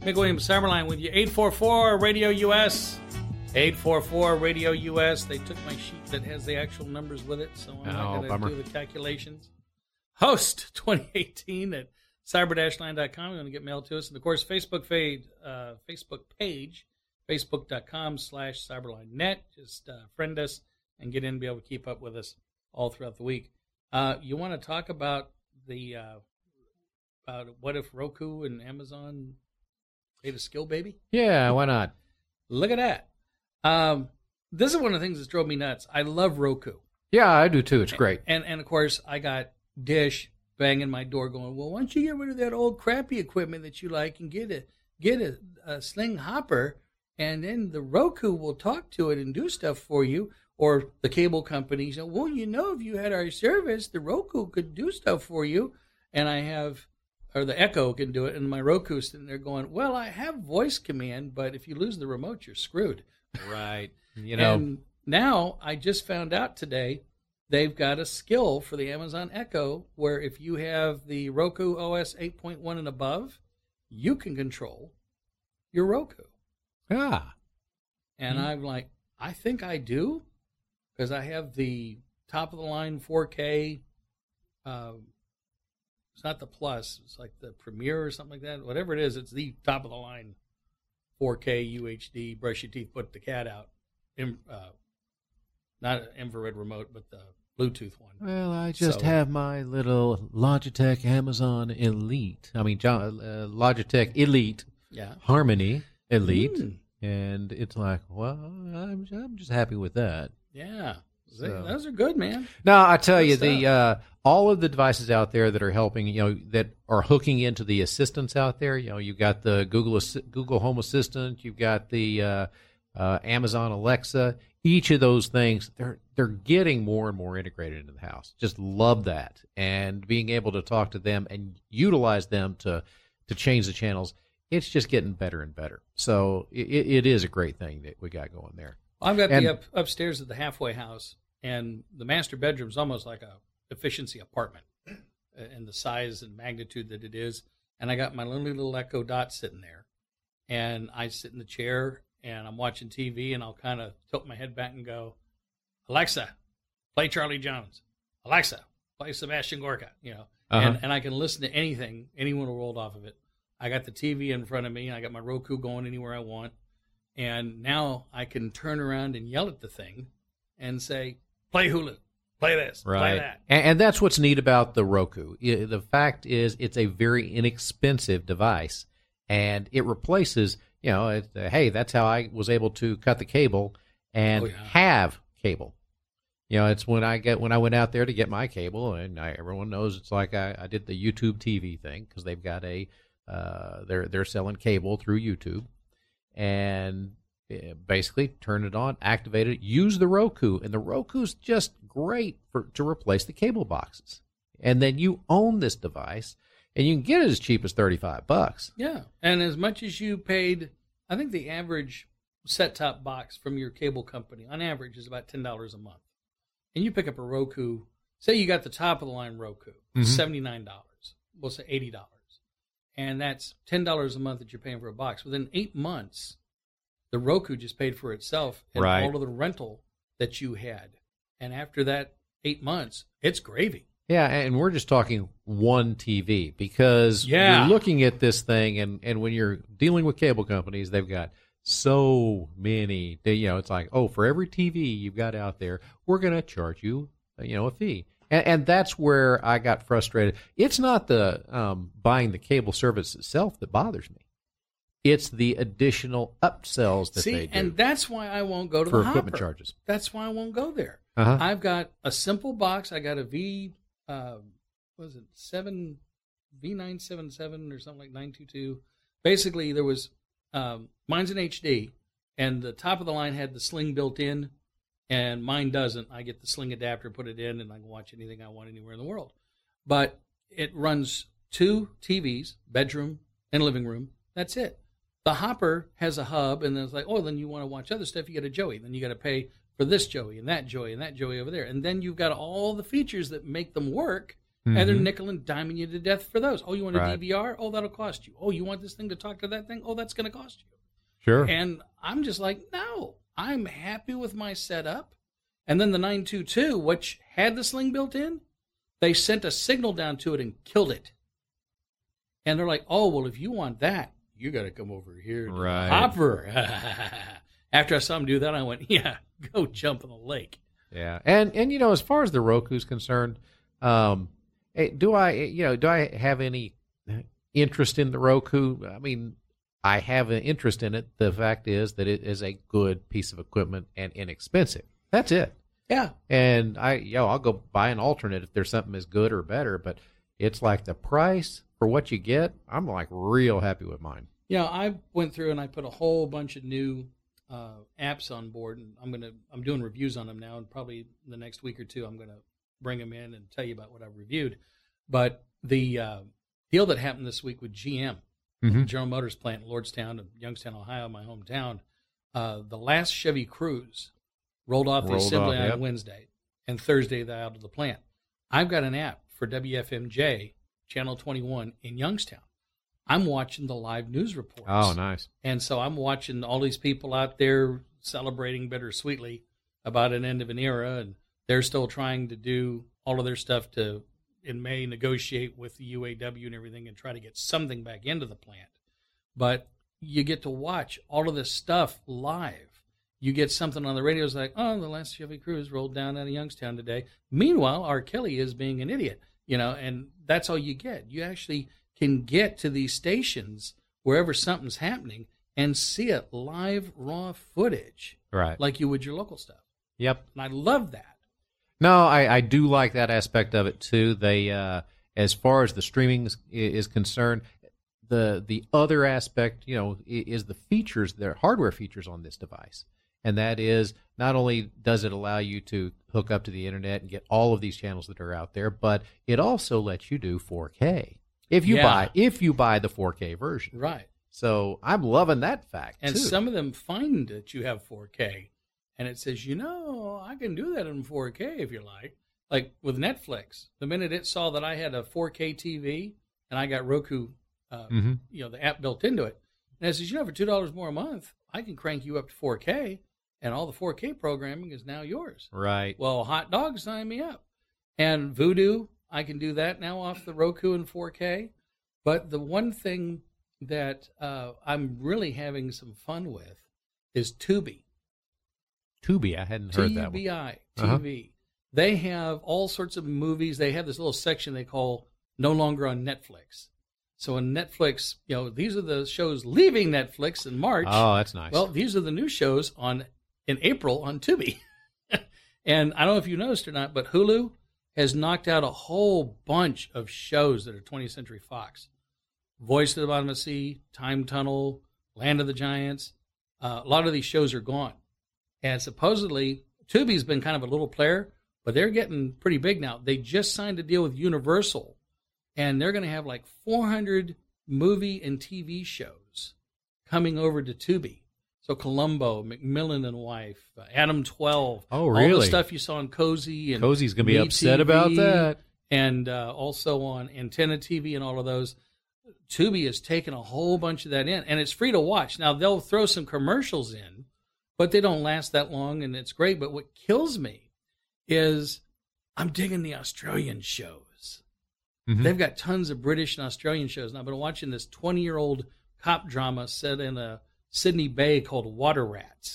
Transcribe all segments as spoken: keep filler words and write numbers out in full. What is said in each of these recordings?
Mick Williams, Cyberline with you. eight four four Radio U S. eight four four Radio U S. They took my sheet that has the actual numbers with it, so I'm Oh, not going bummer. to do the calculations. Host twenty eighteen at cyber dash line dot com. You're going to get mailed to us. And, of course, Facebook, fade, uh, Facebook page, facebook.com slash cyberline.net. Just uh, friend us and get in and be able to keep up with us all throughout the week. Uh, you want to talk about the uh, about what if Roku and Amazon made a skill baby? Yeah, why not? Look at that. Um, this is one of the things that drove me nuts. I love Roku. Yeah, I do too. It's great. And, and of course, I got Dish banging my door going, well, why don't you get rid of that old crappy equipment that you like and get a, get a, a Sling Hopper, and then the Roku will talk to it and do stuff for you. Or the cable companies, well, you know, if you had our service, the Roku could do stuff for you. And I have, or the Echo can do it, and my Roku's sitting there going, well, I have voice command, but if you lose the remote, you're screwed. Right. You know. And now I just found out today they've got a skill for the Amazon Echo where if you have the Roku O S eight point one and above, you can control your Roku. Ah. And Hmm. I'm like, I think I do, because I have the top of the line four K. Uh, it's not the Plus. It's like the Premiere or something like that. Whatever it is, it's the top of the line four K U H D. Brush your teeth, put the cat out. In, uh, not an infrared remote, but the Bluetooth one. Well, I just So- have my little Logitech Amazon Elite. I mean, Jo- uh, Logitech Elite Yeah. Harmony Elite. Mm. And it's like, well, I'm, I'm just happy with that. Yeah. They- So- those are good, man. No, I tell Good you, the stuff. uh, all of the devices out there that are helping, you know, that are hooking into the assistants out there. You know, you've got the Google Assi- Google Home Assistant, you've got the uh, uh, Amazon Alexa. Each of those things, they're they're getting more and more integrated into the house. Just love that, and being able to talk to them and utilize them to to change the channels. It's just getting better and better. So it, it is a great thing that we got going there. I've got And- the up, upstairs of the halfway house, and the master bedroom's almost like a efficiency apartment in the size and magnitude that it is. And I got my little, little Echo Dot sitting there, and I sit in the chair, and I'm watching T V, and I'll kind of tilt my head back and go, Alexa, play Charlie Jones. Alexa, play Sebastian Gorka, you know. Uh-huh. And, and I can listen to anything, anyone will roll off of it. I got the T V in front of me, and I got my Roku going anywhere I want. And now I can turn around and yell at the thing and say, play Hulu, play this, play Right. that. And, and that's what's neat about the Roku. I- The fact is, it's a very inexpensive device, and it replaces, you know, it, uh, hey, that's how I was able to cut the cable and Oh, yeah. have cable. You know, it's when I get when I went out there to get my cable, and I, everyone knows it's like I, I did the YouTube T V thing because they've got a uh, they're they're selling cable through YouTube, and uh, basically turn it on, activate it, use the Roku, and the Roku's just great for to replace the cable boxes. And then you own this device, and you can get it as cheap as thirty-five bucks. Yeah. And as much as you paid, I think the average set-top box from your cable company, on average, is about ten dollars a month. And you pick up a Roku, say you got the top-of-the-line Roku, Mhm. seventy-nine dollars. We'll say eighty dollars. And that's ten dollars a month that you're paying for a box. Within eight months, the Roku just paid for itself and Right. all of the rental that you had. And after that eight months, it's gravy. Yeah, and we're just talking one T V because Yeah. you're looking at this thing, and, and when you're dealing with cable companies, they've got so many. They, you know, it's like, oh, for every T V you've got out there, we're going to charge you, you know, a fee. And, and that's where I got frustrated. It's not the um, buying the cable service itself that bothers me. It's the additional upsells that See, they do and that's why I won't go to for the equipment Hopper. charges. That's why I won't go there. Uh-huh. I've got a simple box. I got a V, uh, what was it, seven V nine seven seven or something like nine two two. Basically, there was um, mine's an H D, and the top of the line had the Sling built in, and mine doesn't. I get the Sling adapter, put it in, and I can watch anything I want anywhere in the world. But it runs two T Vs, bedroom and living room. That's it. The Hopper has a hub, and then it's like, oh, then you want to watch other stuff, you get a Joey. Then you got to pay for this Joey and that Joey and that Joey over there. And then you've got all the features that make them work, And they're Mhm. nickel and diming you to death for those. Oh, you want a Right. D V R? Oh, that'll cost you. Oh, you want this thing to talk to that thing? Oh, that's going to cost you. Sure. And I'm just like, no, I'm happy with my setup. And then the nine two two, which had the sling built in, they sent a signal down to it and killed it. And they're like, oh, well, if you want that, you got to come over here to Right. the hopper. After I saw him do that, I went, yeah, go jump in the lake. Yeah, and and you know, as far as the Roku's concerned, um, eh, do I eh, you know do I have any interest in the Roku? I mean, I have an interest in it. The fact is that it is a good piece of equipment and inexpensive. That's it. Yeah. And I, you know, I'll go buy an alternate if there's something as good or better. But it's like the price for what you get. I'm like real happy with mine. You know, I went through and I put a whole bunch of new uh, apps on board, and I'm gonna I'm doing reviews on them now, and probably the next week or two I'm gonna bring them in and tell you about what I've reviewed. But the uh, deal that happened this week with G M, Mhm. General Motors plant in Lordstown, of Youngstown, Ohio, my hometown, uh, the last Chevy Cruze rolled off the Rolled assembly off, line yep. Wednesday, and Thursday they're out of the plant. I've got an app for W F M J Channel twenty-one in Youngstown. I'm watching the live news reports. Oh, nice. And so I'm watching all these people out there celebrating bittersweetly about an end of an era, and they're still trying to do all of their stuff to, in May, negotiate with the U A W and everything and try to get something back into the plant. But you get to watch all of this stuff live. You get something on the radio, it's like, oh, the last Chevy Cruze rolled down out of Youngstown today. Meanwhile, R. Kelly is being an idiot, you know, and that's all you get. You actually can get to these stations wherever something's happening and see it live, raw footage, Right. like you would your local stuff. Yep. And I love that. No, I, I do like that aspect of it too. They, uh, as far as the streaming is, is concerned, the the other aspect, you know, i- is the features, their hardware features on this device, and that is not only does it allow you to hook up to the internet and get all of these channels that are out there, but it also lets you do four K if you Yeah. buy if you buy the four K version. Right. So I'm loving that fact And too. some of them find that you have four K, and it says, you know, I can do that in four K if you like. Like with Netflix, the minute it saw that I had a four K T V and I got Roku, uh, Mhm. you know, the app built into it, and it says, you know, for two dollars more a month, I can crank you up to four K, and all the four K programming is now yours. Right. Well, hot dog, sign me up. And Vudu, I can do that now off the Roku in four K. But the one thing that uh, I'm really having some fun with is Tubi. Tubi, I hadn't heard that one. T U B I, Uh-huh. T V. They have all sorts of movies. They have this little section they call No Longer on Netflix. So in Netflix, you know, these are the shows leaving Netflix in March. Oh, that's nice. Well, these are the new shows on in April on Tubi. And I don't know if you noticed or not, but Hulu has knocked out a whole bunch of shows that are twentieth Century Fox. Voice of the Bottom of the Sea, Time Tunnel, Land of the Giants. Uh, a lot of these shows are gone. And supposedly, Tubi's been kind of a little player, but they're getting pretty big now. They just signed a deal with Universal, and they're going to have like four hundred movie and T V shows coming over to Tubi. So Columbo, Macmillan and Wife, uh, Adam twelve. Oh, All really? the stuff you saw on Cozy. And Cozy's going to be Me upset T V, about that. And uh, also on Antenna T V and all of those. Tubi has taken a whole bunch of that in, and it's free to watch. Now, they'll throw some commercials in, but they don't last that long, and it's great. But what kills me is I'm digging the Australian shows. Mhm. They've got tons of British and Australian shows. And I've been watching this twenty-year-old cop drama set in a Sydney Bay called Water Rats.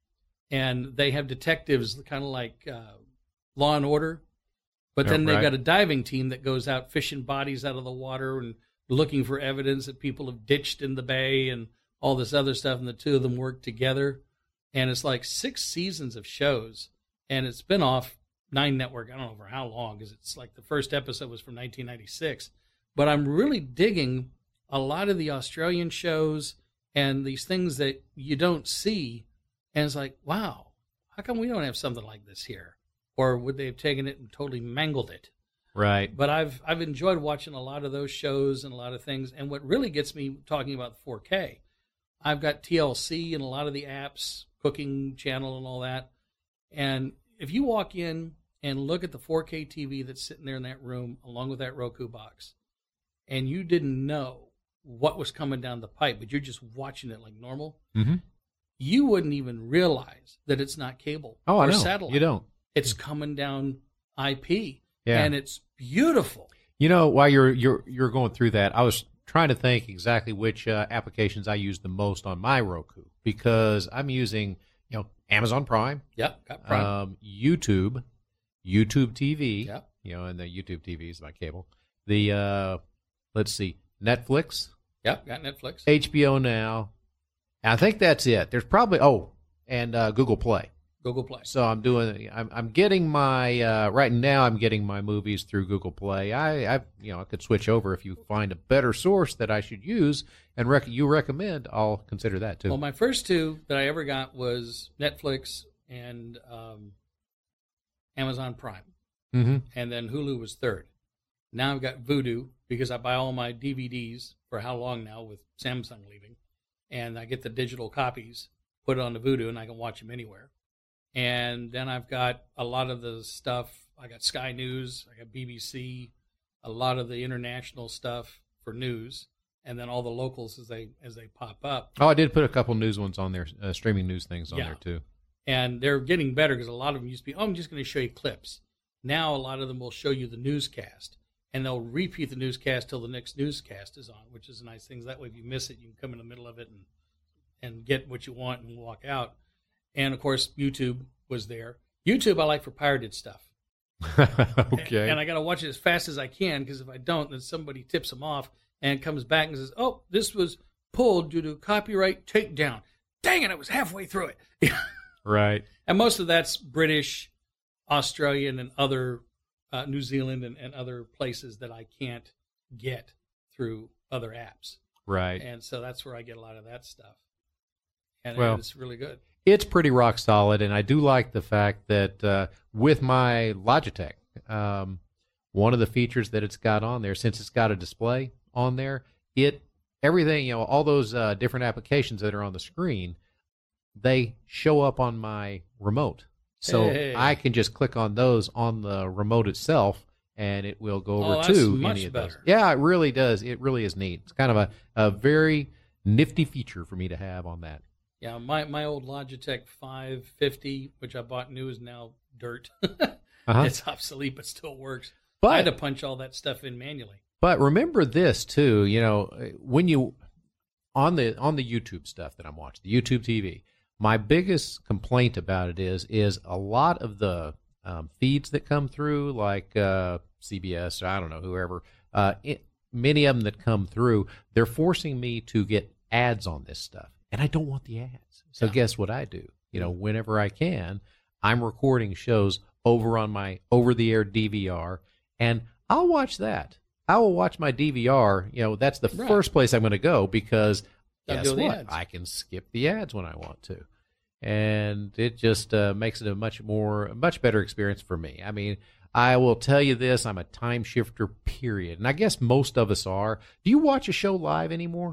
And they have detectives kind of like uh, Law and Order, but then Yeah, they've right. got a diving team that goes out fishing bodies out of the water and looking for evidence that people have ditched in the bay and all this other stuff. And the two of them work together. And it's like six seasons of shows. And it's been off Nine Network, I don't know for how long, because it's like the first episode was from nineteen ninety-six. But I'm really digging a lot of the Australian shows and these things that you don't see. And it's like, wow, how come we don't have something like this here? Or would they have taken it and totally mangled it? Right. But I've I've enjoyed watching a lot of those shows and a lot of things. And what really gets me talking about the four K, I've got T L C and a lot of the apps, Cooking Channel and all that. And if you walk in and look at the four K T V that's sitting there in that room along with that Roku box, and you didn't know what was coming down the pipe, but you're just watching it like normal, mm-hmm. you wouldn't even realize that it's not cable oh, or I know. satellite. You don't. It's coming down I P, yeah. and it's beautiful. You know, while you're you're you're going through that, I was trying to think exactly which uh, applications I use the most on my Roku, because I'm using, you know, Amazon Prime, Yep, got Prime. Um, YouTube, YouTube T V, Yep. you know, and the YouTube T V is my cable. The uh, let's see, Netflix, Yep, got Netflix. H B O Now. I think that's it. There's probably oh, and uh, Google Play. Google Play. So I'm doing. I'm, I'm getting my uh, right now. I'm getting my movies through Google Play. I, I, you know, I could switch over if you find a better source that I should use and rec- you recommend. I'll consider that too. Well, my first two that I ever got was Netflix and um, Amazon Prime, mm-hmm. and then Hulu was third. Now I've got Vudu because I buy all my D V Ds for how long now with Samsung leaving, and I get the digital copies, put it on the Vudu, and I can watch them anywhere. And then I've got a lot of the stuff. I got Sky News, I got B B C, a lot of the international stuff for news, and then all the locals as they as they pop up. Oh, I did put a couple news ones on there, uh, streaming news things on Yeah. there too. And they're getting better because a lot of them used to be, oh, I'm just going to show you clips. Now a lot of them will show you the newscast, and they'll repeat the newscast till the next newscast is on, which is a nice thing. That way, if you miss it, you can come in the middle of it and and get what you want and walk out. And, of course, YouTube was there. YouTube I like for pirated stuff. Okay. And, and I got to watch it as fast as I can, because if I don't, then somebody tips them off and comes back and says, oh, this was pulled due to copyright takedown. Dang it, I was halfway through it. Right. And most of that's British, Australian, and other, uh, New Zealand and, and other places that I can't get through other apps. Right. And so that's where I get a lot of that stuff. And Well, it's really good. It's pretty rock solid, and I do like the fact that uh, with my Logitech, um, one of the features that it's got on there, since it's got a display on there, it everything, you know, all those uh, different applications that are on the screen, they show up on my remote. So Hey. I can just click on those on the remote itself, and it will go over Oh, that's to much any of those. better. Yeah, it really does. It really is neat. It's kind of a, a very nifty feature for me to have on that. Yeah, my, my old Logitech five fifty, which I bought new, is now dirt. Uh-huh. It's obsolete, but still works. But I had to punch all that stuff in manually. But remember this too, you know, when you on the on the YouTube stuff that I'm watching, the YouTube T V, my biggest complaint about it is is a lot of the um, feeds that come through, like uh, C B S or I don't know whoever, uh, it, many of them that come through, they're forcing me to get ads on this stuff, and I don't want the ads. So Yeah. guess what I do? You know, whenever I can, I'm recording shows over on my over-the-air D V R, and I'll watch that. I will watch my D V R. You know, that's the Right. first place I'm going to go because Don't guess do the what? ads. I can skip the ads when I want to, and it just uh, makes it a much more, a much better experience for me. I mean, I will tell you this: I'm a time shifter, period, and I guess most of us are. Do you watch a show live anymore?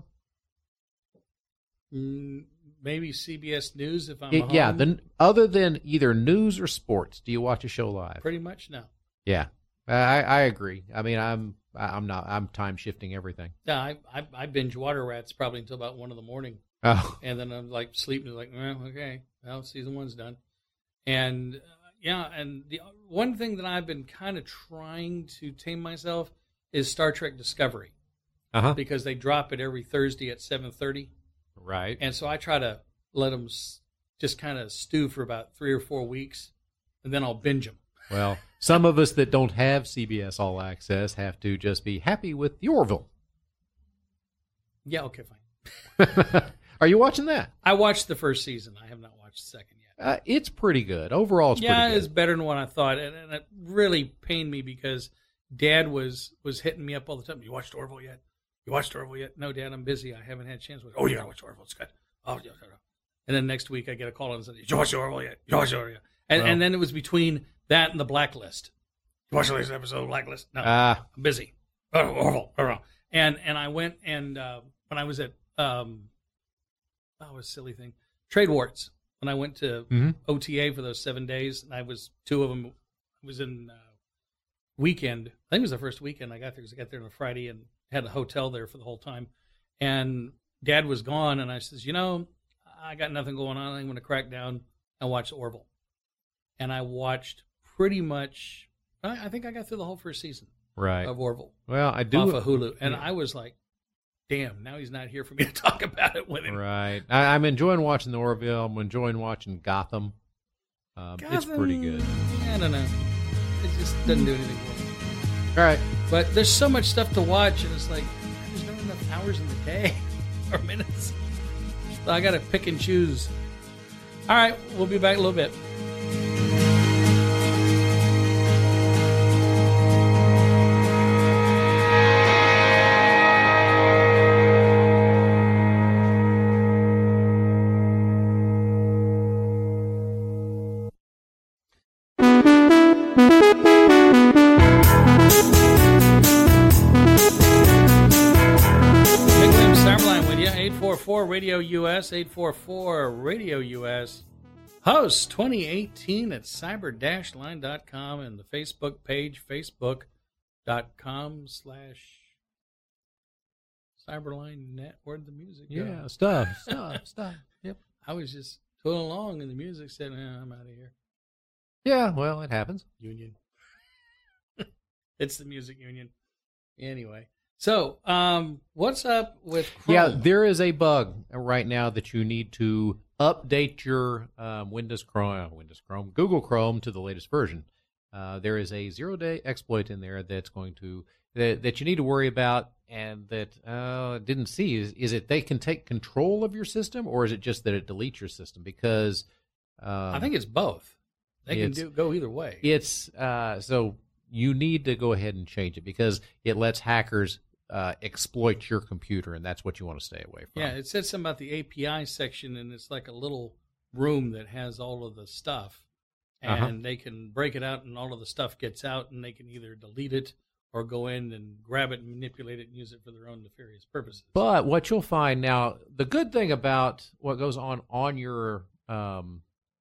Mm, maybe C B S News if I'm It- home. yeah. Then, other than either news or sports, do you watch a show live? Pretty much no. Yeah, I, I agree. I mean, I'm I'm not I'm time shifting everything. Yeah, I, I I binge Water Rats probably until about one in the morning, Oh, and then I'm like sleeping. Like, well, okay, well, season one's done, and uh, yeah, and the one thing that I've been kind of trying to tame myself is Star Trek Discovery, uh huh. because they drop it every Thursday at seven thirty, Right. and so I try to let them just kind of stew for about three or four weeks, and then I'll binge them. Well, some of us that don't have C B S All Access have to just be happy with the Orville. Yeah, okay, fine. Are you watching that? I watched the first season. I have not watched the second yet. Uh, it's pretty good. Overall, it's Yeah, pretty it's good. better than what I thought, and, and it really pained me because Dad was was hitting me up all the time. You watched Orville yet? You watched Orville yet? No, Dad, I'm busy. I haven't had a chance. Oh, you gotta watch Orville. It's good. Oh, yeah, yeah, yeah. And then next week I get a call and said, "Did you watch Orville yet? You watched Orville yet?" And, Well. and then it was between that and the Blacklist. You watched the latest episode of Blacklist? No, Ah, I'm busy. Oh, Orville, Orville. And and I went and uh, when I was at um, oh, it was a silly thing, Trade Warts. When I went to mhm. O T A for those seven days, and I was two of them. I was in uh, weekend. I think it was the first weekend I got there because I got there on a Friday and had a hotel there for the whole time. And Dad was gone, and I says, you know, I got nothing going on. I'm going to crack down and watch Orville. And I watched pretty much, I, I think I got through the whole first season right. of Orville. Well, I do. Off of Hulu. And yeah. I was like, damn, now he's not here for me to talk about it with him. Right. I, I'm enjoying watching the Orville. I'm enjoying watching Gotham. Um, Gotham, it's pretty good. I don't know. It just doesn't do anything for me. All right. But there's so much stuff to watch, and it's like, there's not enough hours in the day or minutes. So I got to pick and choose. All right, we'll be back in a little bit. Radio U S, eight four four Radio U S. Host twenty eighteen at cyber dash line dot com and the Facebook page, facebook.com slash cyberline.net. Where'd the music go? Yeah, stuff, stuff, stuff. Yep. I was just tooling along and the music said, eh, I'm out of here. Yeah, well, it happens. Union. It's the music union. Anyway. So, um, what's up with Chrome? Yeah, there is a bug right now that you need to update your um, Windows Chrome, uh, Windows Chrome, Google Chrome to the latest version. Uh, there is a zero-day exploit in there that's going to that, that you need to worry about, and that uh, didn't see. Is, is it they can take control of your system, or is it just that it deletes your system? Because um, I think it's both. They can do go either way. It's uh, so you need to go ahead and change it because it lets hackers Uh, exploit your computer, and that's what you want to stay away from. Yeah, it said something about the A P I section, and it's like a little room that has all of the stuff, and uh-huh. they can break it out, and all of the stuff gets out, and they can either delete it or go in and grab it and manipulate it and use it for their own nefarious purposes. But what you'll find now, the good thing about what goes on on your um,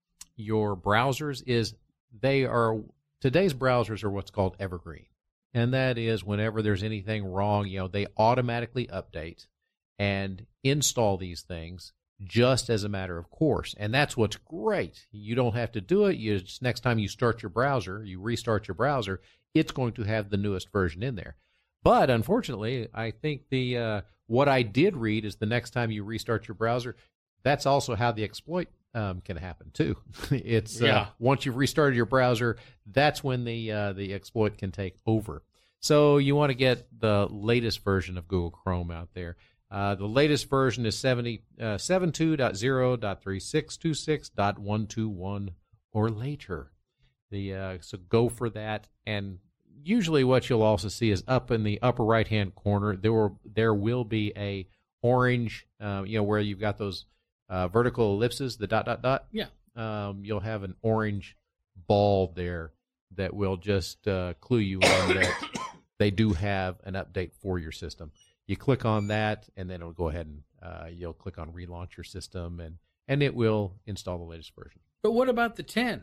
your browsers is they are today's browsers are what's called evergreen. And that is whenever there's anything wrong, you know, they automatically update and install these things just as a matter of course. And that's what's great. You don't have to do it. You just, next time you start your browser, you restart your browser, it's going to have the newest version in there. But unfortunately, I think the uh, what I did read is the next time you restart your browser, that's also how the exploit um, can happen too. It's yeah. uh, once you've restarted your browser, that's when the uh, the exploit can take over. So you want to get the latest version of Google Chrome out there. Uh, the latest version is seventy, uh, seventy-two dot zero dot thirty-six twenty-six dot one twenty-one or later. The uh, so go for that. And usually what you'll also see is up in the upper right-hand corner, there will, there will be a orange, uh, you know, where you've got those uh, vertical ellipses, the dot, dot, dot. Yeah. Um, you'll have an orange ball there that will just uh, clue you in that they do have an update for your system. You click on that, and then it'll go ahead and uh, you'll click on relaunch your system, and, and it will install the latest version. But what about the ten?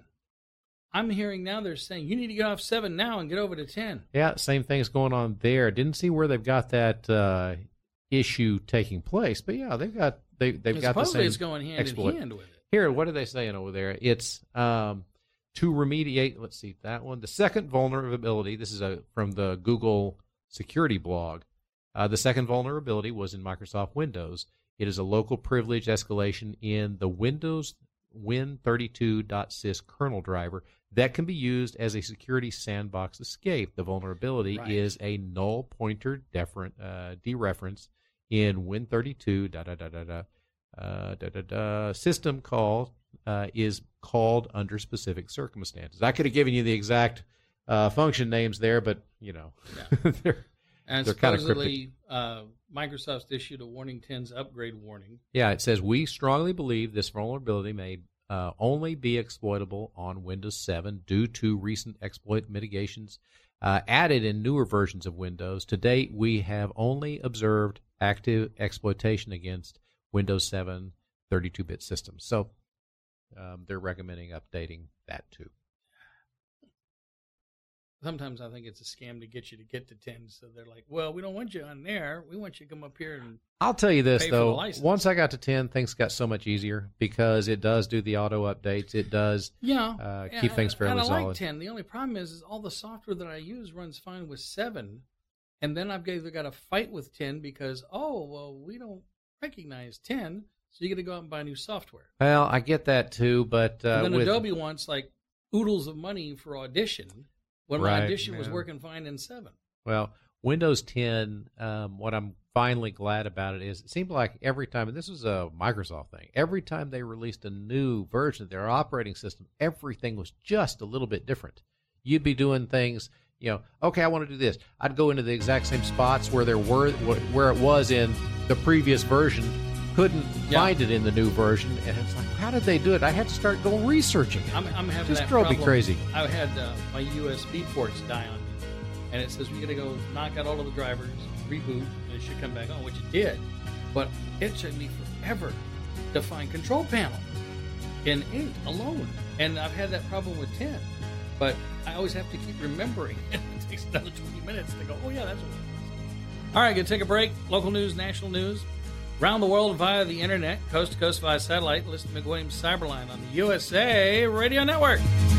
I'm hearing now they're saying you need to get off seven now and get over to ten. Yeah, same thing's going on there. Didn't see where they've got that uh, issue taking place, but yeah, they've got they they've got the same. Supposedly it's going hand exploit. in hand with it. Here, what are they saying over there? It's um, to remediate. Let's see that one. The second vulnerability. This is a from the Google security blog. Uh, the second vulnerability was in Microsoft Windows. It is a local privilege escalation in the Windows Win thirty-two dot sys kernel driver that can be used as a security sandbox escape. The vulnerability right. is a null pointer deferent, uh, dereference in Win thirty-two da da da da da uh, da da da. System call uh, is called under specific circumstances. I could have given you the exact uh, function names there, but you know, yeah. they're and they're kind of supposedly uh, Microsoft's issued a Warning ten's upgrade warning. Yeah, it says, we strongly believe this vulnerability may uh, only be exploitable on Windows seven due to recent exploit mitigations uh, added in newer versions of Windows. To date, we have only observed active exploitation against Windows seven thirty-two bit systems. So um, they're recommending updating that too. sometimes I think it's a scam to get you to get to ten. So they're like, well, we don't want you on there. We want you to come up here and I'll tell you this, pay for the though. license. Once I got to ten, things got so much easier because it does do the auto updates. It does yeah, uh, yeah, keep things fairly and I solid. like ten. The only problem is, is all the software that I use runs fine with seven. And then I've either got to fight with ten because, oh, well, we don't recognize ten. So you got to go out and buy new software. Well, I get that too, but uh, and then with, Adobe wants like oodles of money for Audition when my Right, Audition was yeah. working fine in seven. well, Windows ten, um, what I'm finally glad about it is it seemed like every time, and this was a Microsoft thing, every time they released a new version of their operating system, everything was just a little bit different. You'd be doing things, you know, okay, I want to do this. I'd go into the exact same spots where there were, where it was in the previous version, couldn't Yeah. find it in the new version, and it's like, how did they do it? I had to start going researching it. I'm, I'm having Just that drove me problem. crazy. I had uh, my U S B ports die on me, and it says we got to go knock out all of the drivers, reboot, and it should come back on, which it did. But it took me forever to find Control Panel in eight alone, and I've had that problem with ten. But I always have to keep remembering. It takes another twenty minutes to go, oh yeah, that's what it was. All right, gonna take a break. Local news, national news. Around the world via the internet, coast to coast via satellite. Listen to McWilliams Cyberline on the U S A Radio Network.